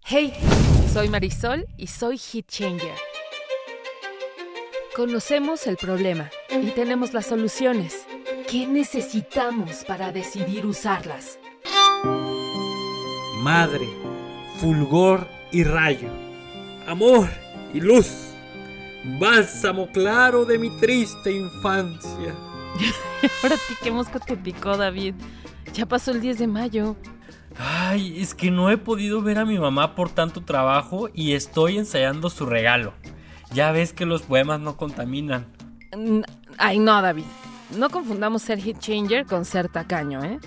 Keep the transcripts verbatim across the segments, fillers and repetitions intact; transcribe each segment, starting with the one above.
Hey, soy Marisol y soy Heat Changer. Conocemos el problema y tenemos las soluciones. ¿Qué necesitamos para decidir usarlas? Madre, fulgor y rayo, amor y luz, bálsamo claro de mi triste infancia. ¿Ahora ti qué mosco te picó, David? Ya pasó el diez de mayo. Ay, es que no he podido ver a mi mamá por tanto trabajo y estoy ensayando su regalo. Ya ves que los poemas no contaminan. Ay, no, David. No confundamos ser Heat Changer con ser tacaño, ¿eh?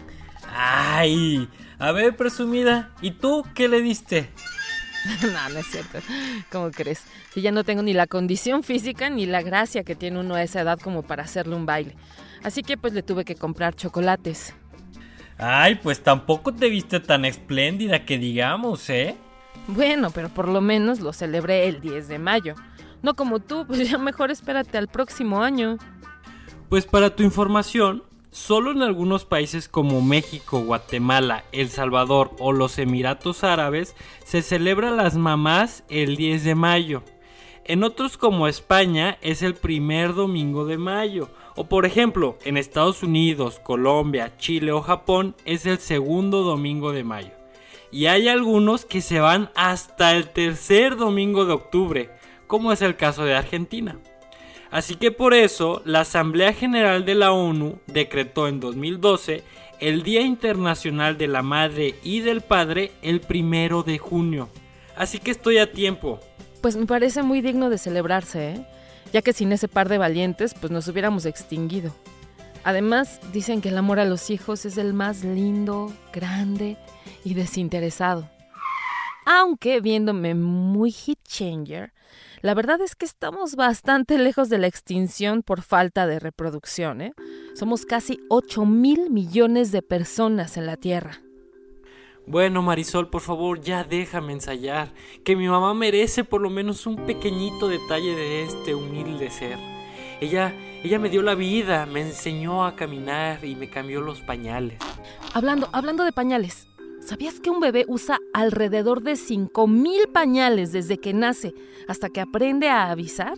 Ay, a ver, presumida, ¿y tú qué le diste? No, no es cierto. ¿Cómo crees? Si ya no tengo ni la condición física ni la gracia que tiene uno a esa edad como para hacerle un baile. Así que pues le tuve que comprar chocolates. Ay, pues tampoco te viste tan espléndida que digamos, ¿eh? Bueno, pero por lo menos lo celebré el diez de mayo. No como tú, pues ya mejor espérate al próximo año. Pues para tu información, solo en algunos países como México, Guatemala, El Salvador o los Emiratos Árabes se celebra las mamás el diez de mayo. En otros como España es el primer domingo de mayo. O por ejemplo, en Estados Unidos, Colombia, Chile o Japón es el segundo domingo de mayo. Y hay algunos que se van hasta el tercer domingo de octubre, como es el caso de Argentina. Así que por eso, la Asamblea General de la ONU decretó en dos mil doce el Día Internacional de la Madre y del Padre el primero de junio. Así que estoy a tiempo. Pues me parece muy digno de celebrarse, ¿eh? Ya que sin ese par de valientes, pues nos hubiéramos extinguido. Además, dicen que el amor a los hijos es el más lindo, grande y desinteresado. Aunque, viéndome muy Heat Changer, la verdad es que estamos bastante lejos de la extinción por falta de reproducción, ¿eh? Somos casi ocho mil millones de personas en la Tierra. Bueno, Marisol, por favor, ya déjame ensayar, que mi mamá merece por lo menos un pequeñito detalle de este humilde ser. Ella, ella me dio la vida, me enseñó a caminar y me cambió los pañales. Hablando, hablando de pañales, ¿sabías que un bebé usa alrededor de cinco mil pañales desde que nace hasta que aprende a avisar?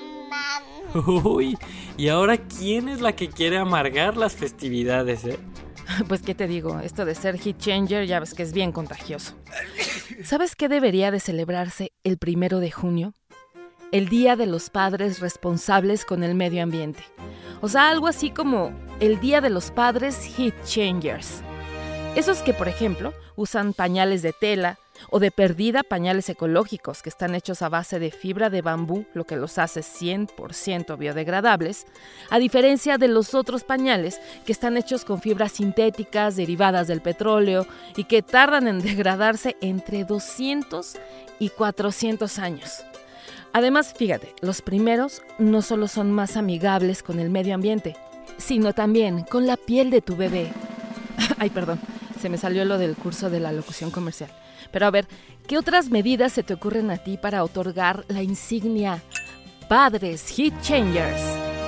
Uy, y ahora ¿quién es la que quiere amargar las festividades, eh? Pues qué te digo, esto de ser Heat Changer ya ves que es bien contagioso. ¿Sabes qué debería de celebrarse el primero de junio? El Día de los Padres Responsables con el Medio Ambiente. O sea, algo así como el Día de los Padres Heat Changers. Esos que, por ejemplo, usan pañales de tela o de perdida pañales ecológicos que están hechos a base de fibra de bambú, lo que los hace cien por ciento biodegradables, a diferencia de los otros pañales que están hechos con fibras sintéticas derivadas del petróleo y que tardan en degradarse entre doscientos y cuatrocientos años. Además, fíjate, los primeros no solo son más amigables con el medio ambiente, sino también con la piel de tu bebé. Ay, perdón, se me salió lo del curso de la locución comercial. Pero a ver, ¿qué otras medidas se te ocurren a ti para otorgar la insignia Padres Heat Changers?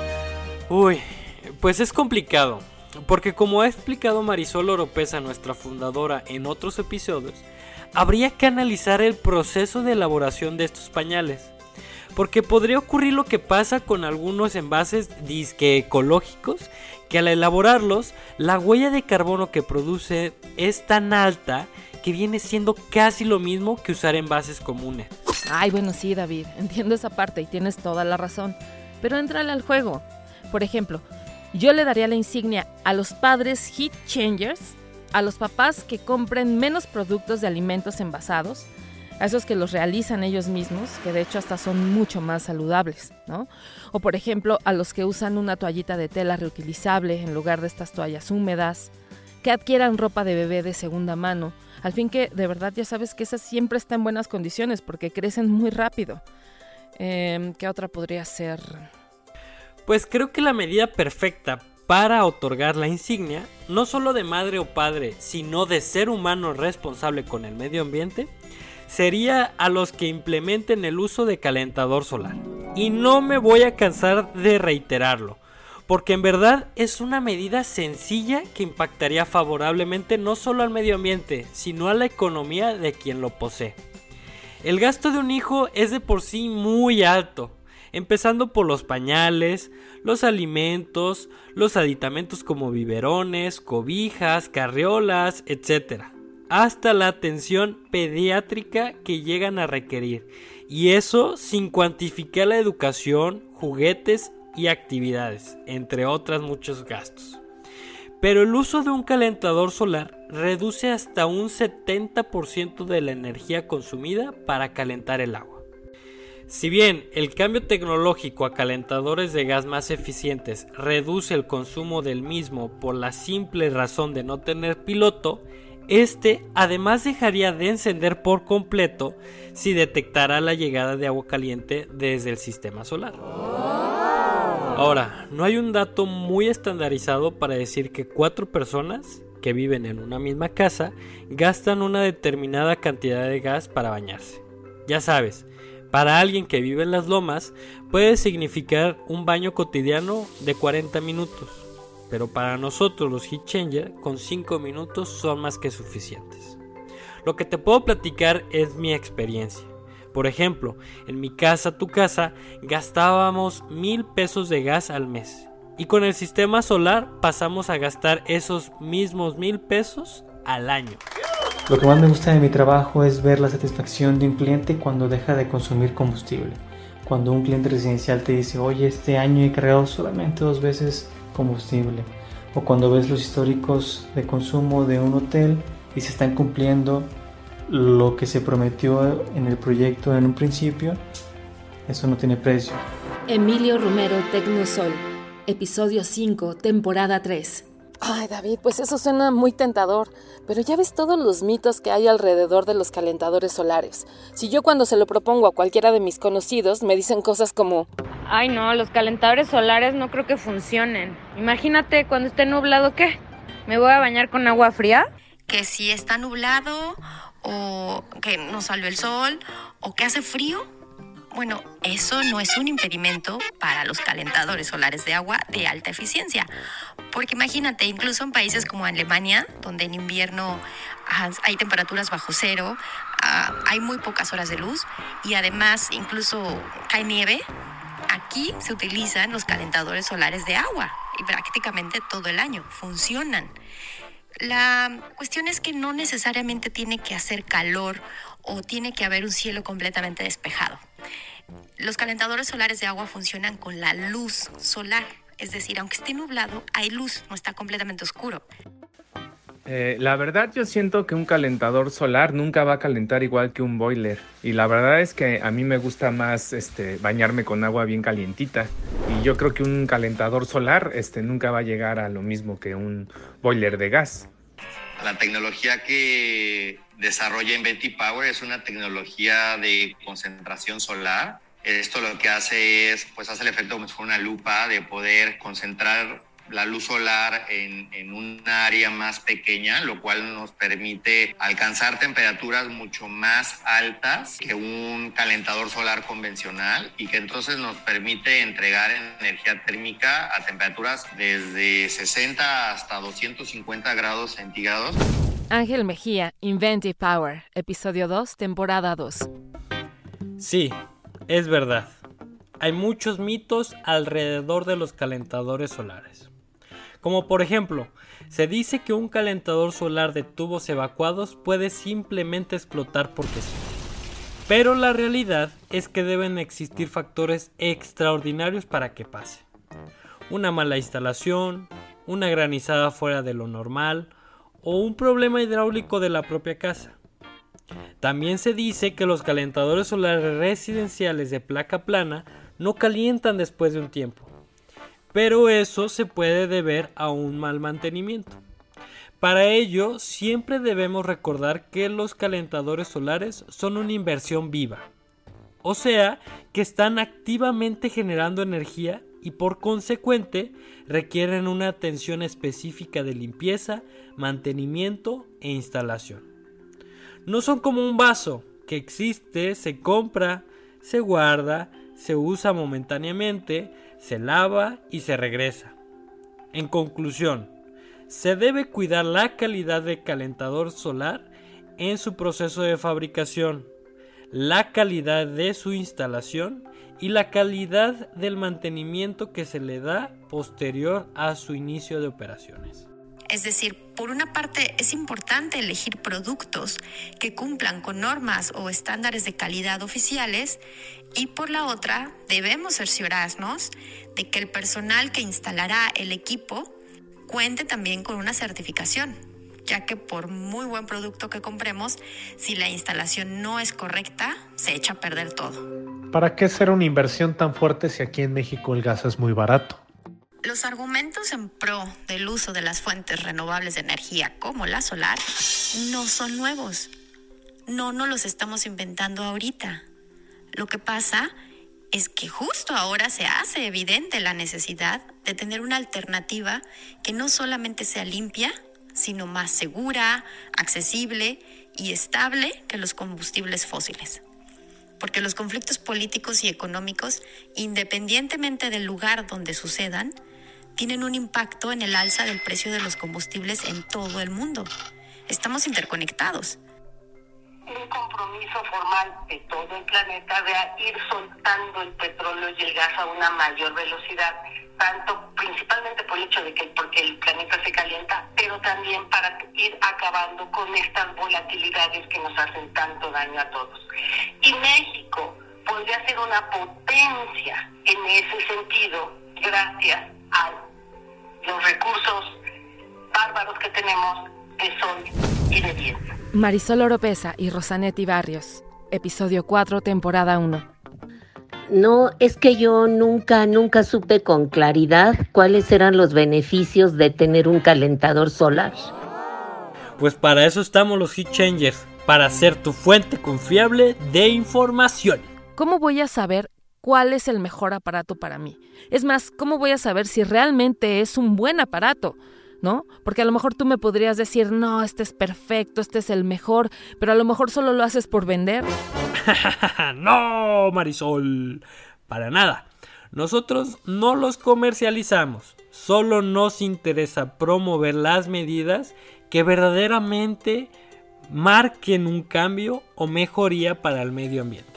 Uy, pues es complicado, porque como ha explicado Marisol Oropesa, nuestra fundadora, en otros episodios, habría que analizar el proceso de elaboración de estos pañales. Porque podría ocurrir lo que pasa con algunos envases disque ecológicos, que al elaborarlos, la huella de carbono que produce es tan alta que viene siendo casi lo mismo que usar envases comunes. Ay, bueno, sí, David, entiendo esa parte y tienes toda la razón, pero entrale al juego. Por ejemplo, yo le daría la insignia a los padres Heat Changers, a los papás que compren menos productos de alimentos envasados, a esos que los realizan ellos mismos, que de hecho hasta son mucho más saludables, ¿no? O por ejemplo, a los que usan una toallita de tela reutilizable en lugar de estas toallas húmedas, que adquieran ropa de bebé de segunda mano, al fin que de verdad ya sabes que esa siempre está en buenas condiciones porque crecen muy rápido. Eh, ¿Qué otra podría ser? Pues creo que la medida perfecta para otorgar la insignia, no solo de madre o padre, sino de ser humano responsable con el medio ambiente, sería a los que implementen el uso de calentador solar. Y no me voy a cansar de reiterarlo, porque en verdad es una medida sencilla que impactaría favorablemente no solo al medio ambiente, sino a la economía de quien lo posee. El gasto de un hijo es de por sí muy alto, empezando por los pañales, los alimentos, los aditamentos como biberones, cobijas, carriolas, etcétera, hasta la atención pediátrica que llegan a requerir, y eso sin cuantificar la educación, juguetes y actividades, entre otros muchos gastos. Pero el uso de un calentador solar reduce hasta un setenta por ciento de la energía consumida para calentar el agua. Si bien el cambio tecnológico a calentadores de gas más eficientes reduce el consumo del mismo por la simple razón de no tener piloto, este además dejaría de encender por completo si detectara la llegada de agua caliente desde el sistema solar. Ahora, no hay un dato muy estandarizado para decir que cuatro personas que viven en una misma casa gastan una determinada cantidad de gas para bañarse. Ya sabes, para alguien que vive en las lomas puede significar un baño cotidiano de cuarenta minutos, pero para nosotros los Heat Changer con cinco minutos son más que suficientes. Lo que te puedo platicar es mi experiencia. Por ejemplo, en mi casa, tu casa, gastábamos mil pesos de gas al mes. Y con el sistema solar pasamos a gastar esos mismos mil pesos al año. Lo que más me gusta de mi trabajo es ver la satisfacción de un cliente cuando deja de consumir combustible. Cuando un cliente residencial te dice, oye, este año he cargado solamente dos veces combustible. O cuando ves los históricos de consumo de un hotel y se están cumpliendo lo que se prometió en el proyecto en un principio, eso no tiene precio. Emilio Romero, Tecnosol, episodio cinco, temporada tres. Ay, David, pues eso suena muy tentador, pero ya ves todos los mitos que hay alrededor de los calentadores solares. Si yo cuando se lo propongo a cualquiera de mis conocidos, me dicen cosas como: ay no, los calentadores solares no creo que funcionen. Imagínate cuando esté nublado, ¿qué? ¿Me voy a bañar con agua fría? Que si está nublado, o que no salió el sol, o que hace frío. Bueno, eso no es un impedimento para los calentadores solares de agua de alta eficiencia. Porque imagínate, incluso en países como Alemania, donde en invierno hay temperaturas bajo cero, hay muy pocas horas de luz y además incluso cae nieve, aquí se utilizan los calentadores solares de agua y prácticamente todo el año funcionan. La cuestión es que no necesariamente tiene que hacer calor o tiene que haber un cielo completamente despejado. Los calentadores solares de agua funcionan con la luz solar, es decir, aunque esté nublado, hay luz, no está completamente oscuro. Eh, la verdad yo siento que un calentador solar nunca va a calentar igual que un boiler, y la verdad es que a mí me gusta más este, bañarme con agua bien calientita, y yo creo que un calentador solar este, nunca va a llegar a lo mismo que un boiler de gas. La tecnología que desarrolla InventiPower es una tecnología de concentración solar. Esto lo que hace es, pues hace el efecto como si fuera una lupa de poder concentrar la luz solar en, en un área más pequeña, lo cual nos permite alcanzar temperaturas mucho más altas que un calentador solar convencional y que entonces nos permite entregar energía térmica a temperaturas desde sesenta hasta doscientos cincuenta grados centígrados. Ángel Mejía, InventiPower, episodio dos, temporada dos. Sí, es verdad. Hay muchos mitos alrededor de los calentadores solares. Como por ejemplo, se dice que un calentador solar de tubos evacuados puede simplemente explotar porque sí. Pero la realidad es que deben existir factores extraordinarios para que pase. Una mala instalación, una granizada fuera de lo normal o un problema hidráulico de la propia casa. También se dice que los calentadores solares residenciales de placa plana no calientan después de un tiempo. Pero eso se puede deber a un mal mantenimiento. Para ello, siempre debemos recordar que los calentadores solares son una inversión viva. O sea, que están activamente generando energía y por consecuente requieren una atención específica de limpieza, mantenimiento e instalación. No son como un vaso que existe, se compra, se guarda, se usa momentáneamente, se lava y se regresa. En conclusión, se debe cuidar la calidad del calentador solar en su proceso de fabricación, la calidad de su instalación y la calidad del mantenimiento que se le da posterior a su inicio de operaciones. Es decir, por una parte es importante elegir productos que cumplan con normas o estándares de calidad oficiales y por la otra debemos cerciorarnos de que el personal que instalará el equipo cuente también con una certificación, ya que por muy buen producto que compremos, si la instalación no es correcta, se echa a perder todo. ¿Para qué hacer una inversión tan fuerte si aquí en México el gas es muy barato? Los argumentos en pro del uso de las fuentes renovables de energía como la solar no son nuevos. No nos los estamos inventando ahorita. Lo que pasa es que justo ahora se hace evidente la necesidad de tener una alternativa que no solamente sea limpia, sino más segura, accesible y estable que los combustibles fósiles. Porque los conflictos políticos y económicos, independientemente del lugar donde sucedan, tienen un impacto en el alza del precio de los combustibles en todo el mundo. Estamos interconectados. Un compromiso formal de todo el planeta de ir soltando el petróleo y el gas a una mayor velocidad, tanto principalmente por el hecho de que porque el planeta se calienta, pero también para ir acabando con estas volatilidades que nos hacen tanto daño a todos. Y México podría ser una potencia en ese sentido, gracias a los recursos bárbaros que tenemos de sol y de viento. Marisol Oropesa y Rosanetti Barrios, episodio cuatro, temporada uno. No, es que yo nunca, nunca supe con claridad cuáles eran los beneficios de tener un calentador solar. Pues para eso estamos los Heat Changers, para ser tu fuente confiable de información. ¿Cómo voy a saber cuál es el mejor aparato para mí? Es más, ¿cómo voy a saber si realmente es un buen aparato? ¿No? Porque a lo mejor tú me podrías decir, no, este es perfecto, este es el mejor, pero a lo mejor solo lo haces por vender. No, Marisol, para nada. Nosotros no los comercializamos, solo nos interesa promover las medidas que verdaderamente marquen un cambio o mejoría para el medio ambiente.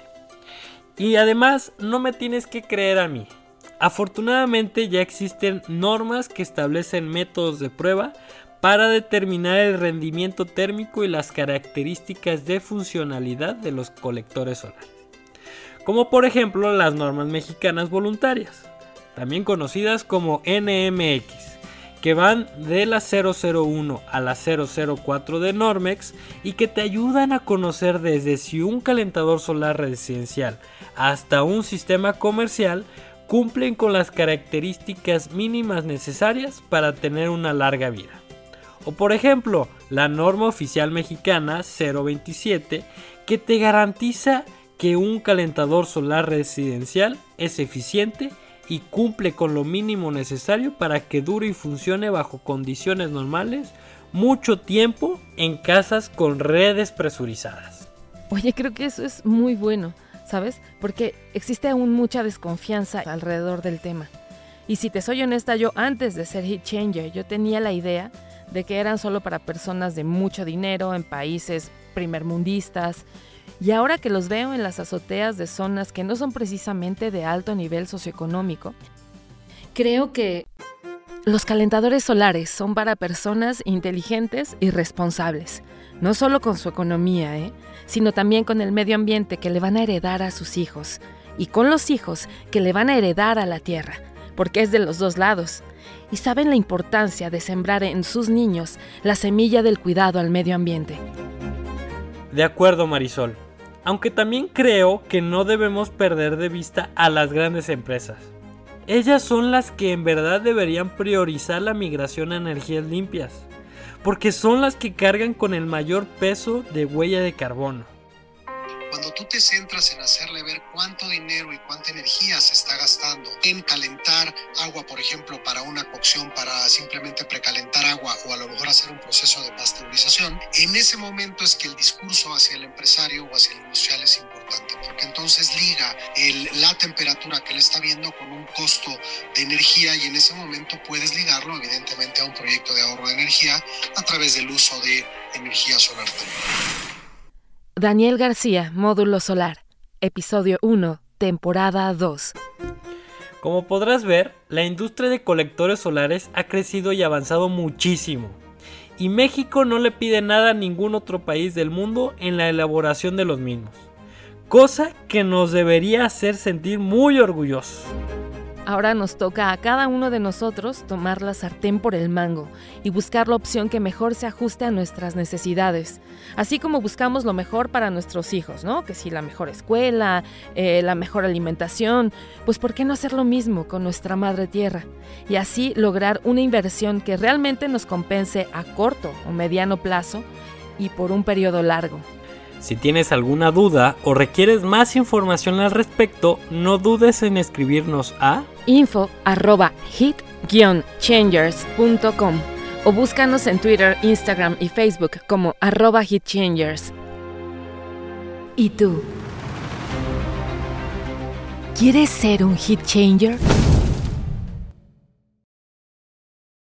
Y además, no me tienes que creer a mí. Afortunadamente ya existen normas que establecen métodos de prueba para determinar el rendimiento térmico y las características de funcionalidad de los colectores solares. Como por ejemplo las normas mexicanas voluntarias, también conocidas como N M X, que van de la cero cero uno a la cero cero cuatro de Normex y que te ayudan a conocer desde si un calentador solar residencial hasta un sistema comercial cumplen con las características mínimas necesarias para tener una larga vida. O por ejemplo, la norma oficial mexicana cero veintisiete que te garantiza que un calentador solar residencial es eficiente y cumple con lo mínimo necesario para que dure y funcione bajo condiciones normales mucho tiempo en casas con redes presurizadas. Oye, creo que eso es muy bueno, ¿sabes? Porque existe aún mucha desconfianza alrededor del tema. Y si te soy honesta, yo antes de ser Heat Changer, yo tenía la idea de que eran solo para personas de mucho dinero en países primermundistas. Y ahora que los veo en las azoteas de zonas que no son precisamente de alto nivel socioeconómico, creo que los calentadores solares son para personas inteligentes y responsables. No solo con su economía, ¿eh? sino también con el medio ambiente que le van a heredar a sus hijos y con los hijos que le van a heredar a la tierra, porque es de los dos lados. Y saben la importancia de sembrar en sus niños la semilla del cuidado al medio ambiente. De acuerdo, Marisol. Aunque también creo que no debemos perder de vista a las grandes empresas. Ellas son las que en verdad deberían priorizar la migración a energías limpias, porque son las que cargan con el mayor peso de huella de carbono. Cuando tú te centras en hacerle ver cuánto dinero y cuánta energía se está gastando en calentar agua, por ejemplo, para una cocción, para simplemente precalentar agua o a lo mejor hacer un proceso de pasteurización, en ese momento es que el discurso hacia el empresario o hacia el industrial es importante, porque entonces liga el, la temperatura que él está viendo con un costo de energía y en ese momento puedes ligarlo evidentemente a un proyecto de ahorro de energía a través del uso de energía solar también. Daniel García, Módulo Solar, Episodio uno, Temporada dos. Como podrás ver, la industria de colectores solares ha crecido y avanzado muchísimo. Y México no le pide nada a ningún otro país del mundo en la elaboración de los mismos. Cosa que nos debería hacer sentir muy orgullosos. Ahora nos toca a cada uno de nosotros tomar la sartén por el mango y buscar la opción que mejor se ajuste a nuestras necesidades. Así como buscamos lo mejor para nuestros hijos, ¿no? Que si la mejor escuela, eh, la mejor alimentación, pues ¿por qué no hacer lo mismo con nuestra madre tierra? Y así lograr una inversión que realmente nos compense a corto o mediano plazo y por un periodo largo. Si tienes alguna duda o requieres más información al respecto, no dudes en escribirnos a info arroba hit guion changers punto com o búscanos en Twitter, Instagram y Facebook como arroba hitchangers. ¿Y tú? ¿Quieres ser un hit changer?